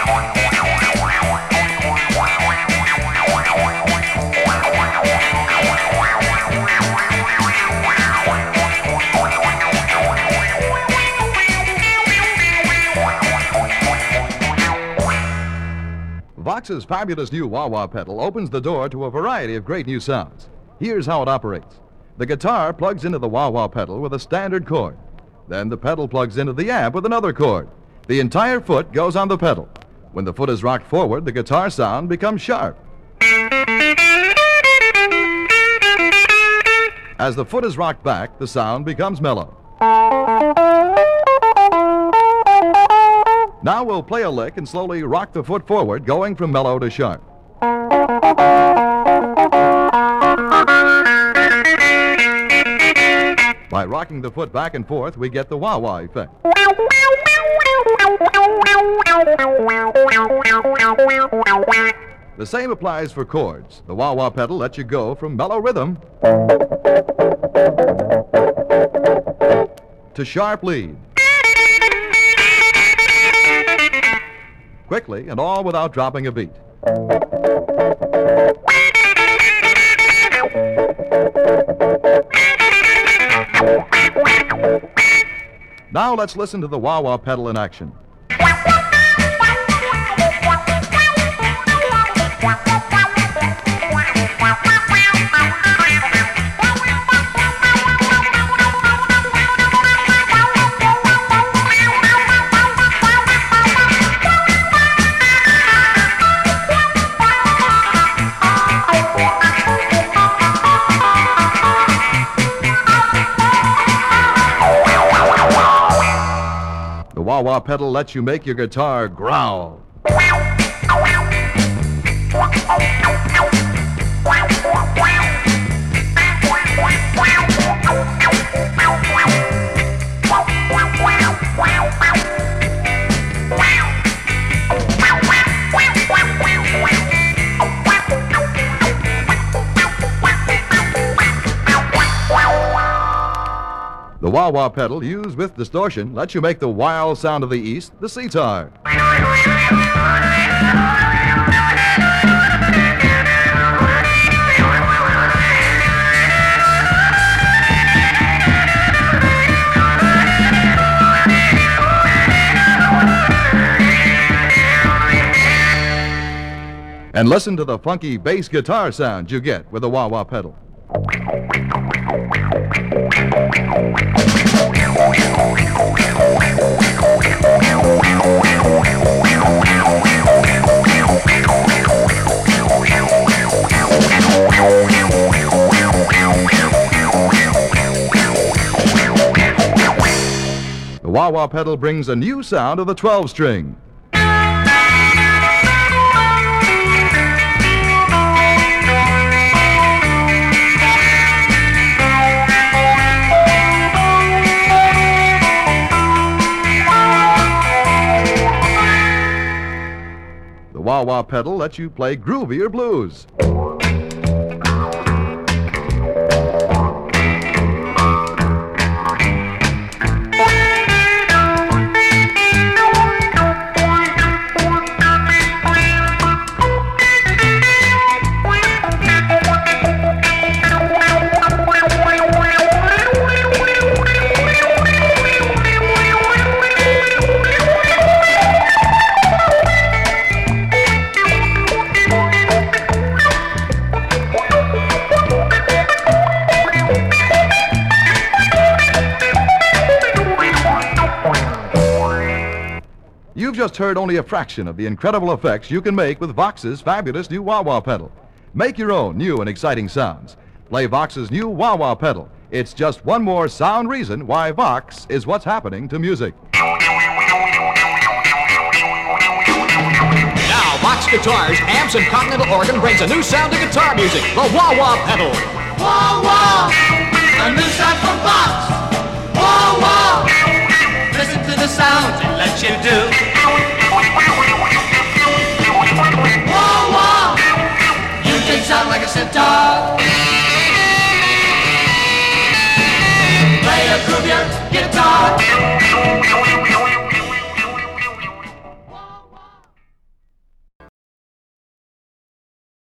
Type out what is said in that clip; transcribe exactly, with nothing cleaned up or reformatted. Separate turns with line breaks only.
Vox's fabulous new wah-wah pedal opens the door to a variety of great new sounds. Here's how it operates. The guitar plugs into the wah-wah pedal with a standard cord. Then the pedal plugs into the amp with another cord. The entire foot goes on the pedal. When the foot is rocked forward, the guitar sound becomes sharp. As the foot is rocked back, the sound becomes mellow. Now we'll play a lick and slowly rock the foot forward, going from mellow to sharp. By rocking the foot back and forth, we get the wah-wah effect. The same applies for chords. The wah-wah pedal lets you go from mellow rhythm to sharp lead. Quickly, and all without dropping a beat. Now let's listen to the wah-wah pedal in action. The wah-wah pedal lets you make your guitar growl. The wah-wah pedal, used with distortion, lets you make the wild sound of the East, the sitar. And listen to the funky bass guitar sound you get with the wah-wah pedal. The wah-wah pedal brings a new sound of the twelve-string. The wah-wah pedal lets you play groovier blues. You've just heard only a fraction of the incredible effects you can make with Vox's fabulous new wah-wah pedal. Make your own new and exciting sounds. Play Vox's new wah-wah pedal. It's just one more sound reason why Vox is what's happening to music.
Now, Vox Guitars, Amps, and Continental Organ brings a new sound to guitar music, the wah-wah pedal.
Wah-wah! A new sound from Vox! Wah-wah! Listen to the sounds it lets you do. Wah-wah! You can sound like a sitar. Play a groovier guitar.